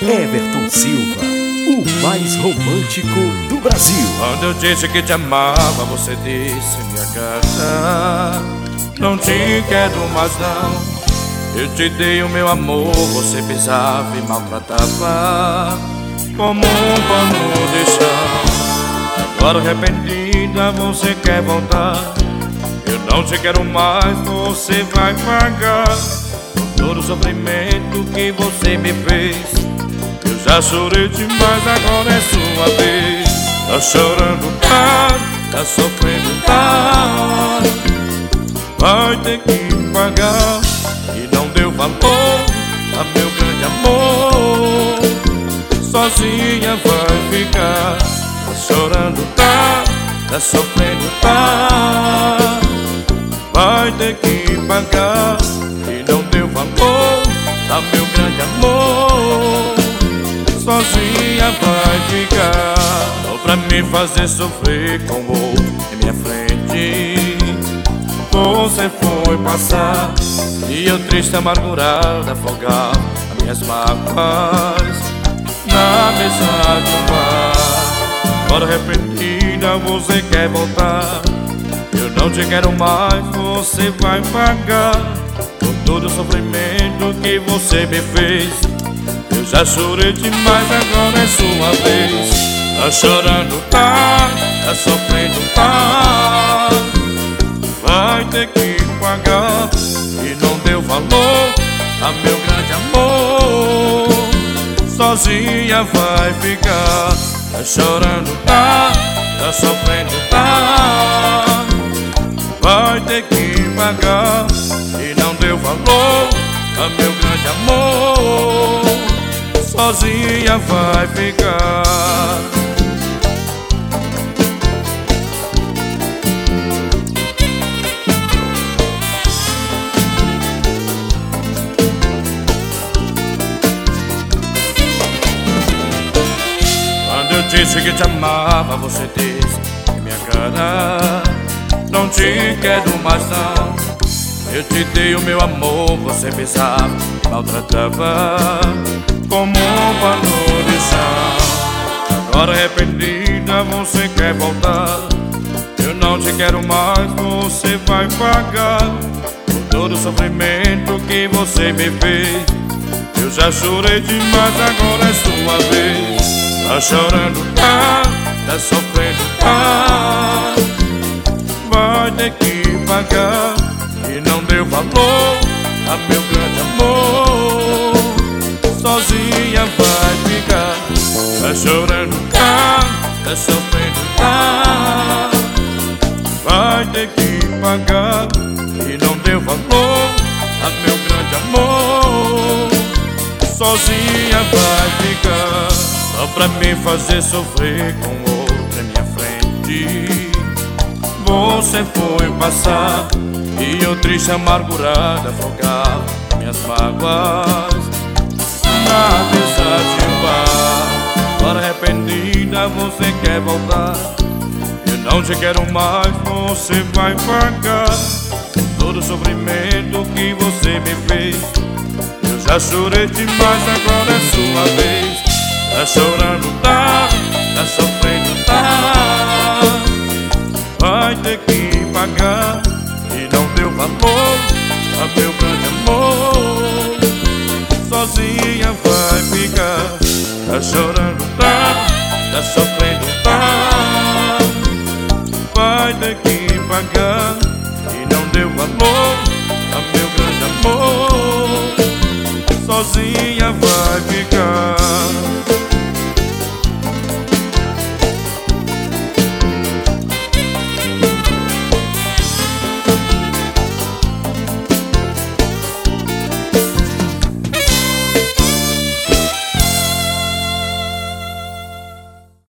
Everton Silva, o mais romântico do Brasil. Quando eu disse que te amava, você disse minha cara, não te quero mais não. Eu te dei o meu amor, você pisava e maltratava como um pano de chão. Agora arrependida você quer voltar, eu não te quero mais, você vai pagar por todo o sofrimento que você me fez. Eu já chorei demais, agora é sua vez. Tá chorando, tá sofrendo, tá. Vai ter que pagar, e não deu valor a meu grande amor. Sozinha vai ficar. Tá chorando, tá sofrendo, tá. Vai ter que pagar, e não deu valor a meu grande amor. Sozinha vai ficar. Ou pra me fazer sofrer com o outro em minha frente, você foi passar, e eu triste, amargurado, afogar as minhas mágoas na mesa de um bar. Agora arrependida você quer voltar, eu não te quero mais, você vai pagar por todo o sofrimento que você me fez. Eu já chorei demais, agora é sua vez. Tá chorando, tá sofrendo, tá. Vai ter que pagar, e não deu valor a meu grande amor. Sozinha vai ficar. Tá chorando, tá sofrendo, tá. Vai ter que pagar, e não deu valor a meu grande amor. Sozinha vai ficar. Eu disse que te amava, você disse em minha cara, não te quero mais não. Eu te dei o meu amor, você pisava e maltratava como um pano de chão. Agora arrependida você quer voltar, eu não te quero mais, você vai pagar por todo o sofrimento que você me fez. Eu já chorei demais, agora é sua vez. Tá chorando, tá sofrendo, tá. Vai ter que pagar, e não deu valor a meu grande amor. Sozinha vai ficar. Tá chorando, tá sofrendo, tá. Vai ter que pagar, e não deu valor a meu grande amor. Sozinha vai ficar. Só pra me fazer sofrer com outro em minha frente, você foi passar, e eu triste, amargurado, afogava minhas mágoas na mesa de um bar. Agora arrependida você quer voltar, eu não te quero mais, você vai pagar todo o sofrimento que você me fez. Eu já chorei demais, agora é sua vez. Tá chorando, tá sofrendo, tá. Vai ter que pagar, e não deu valor a meu grande amor. Sozinha vai ficar. Tá chorando, tá sofrendo, tá. Vai ter que pagar, e não deu valor a meu grande amor. Sozinha vai ficar.